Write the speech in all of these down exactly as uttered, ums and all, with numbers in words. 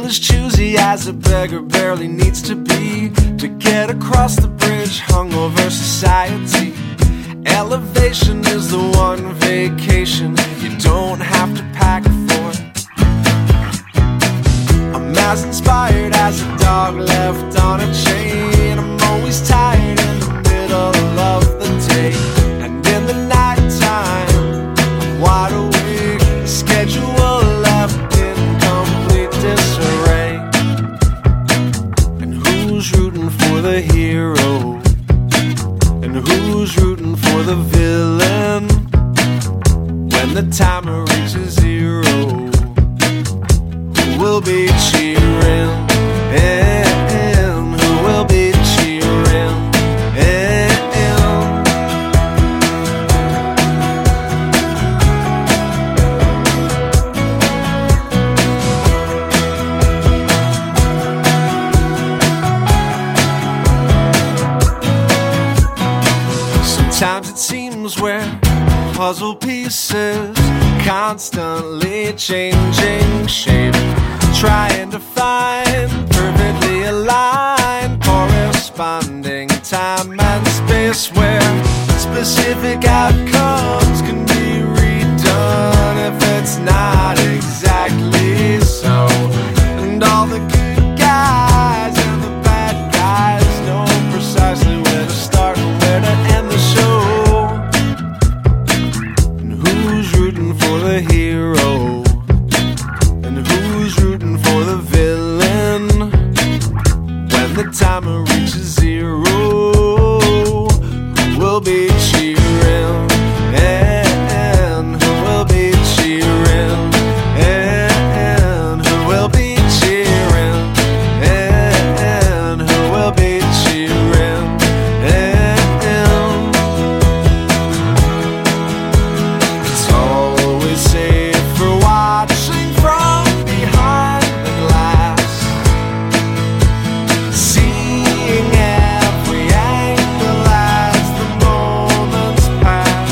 as choosy as a beggar barely needs to be to get across the bridge hung over society. Elevation is the one vacation you don't have to pack for. I'm as inspired as a dog left on a chain. I'm always tired in the middle of the day, and in the nighttime I'm wide awake. The schedule left in complete disarray. And who's rooting for the hero? And who's rooting for the villain? When the timer reaches zero, who will be cheering? And who will be cheering? And sometimes it seems we're puzzle pieces, constantly changing shape, trying to find perfectly aligned, corresponding time and space where specific outcomes can be redone if it's not exactly so. And all the good guys and the bad guys know precisely where to start and where to end the show. For the hero, and who's rooting for the villain? When the timer reaches zero, who will be cheering? And who will be cheering? And who will be cheering? And who will be cheering? And it's all safe for watching from behind the glass, seeing every angle as the moments pass.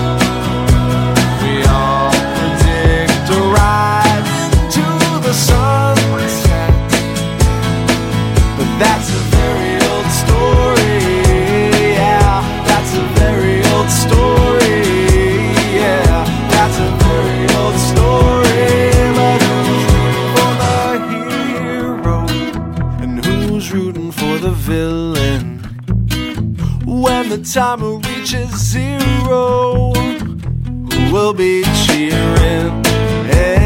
We all predict a ride into the sunset, but that's a very old story. Yeah, that's a very old story. Yeah, that's a very old story. But who's rooting for the hero? And who's rooting for the villain? When the timer reaches zero, who will be cheering? Hey.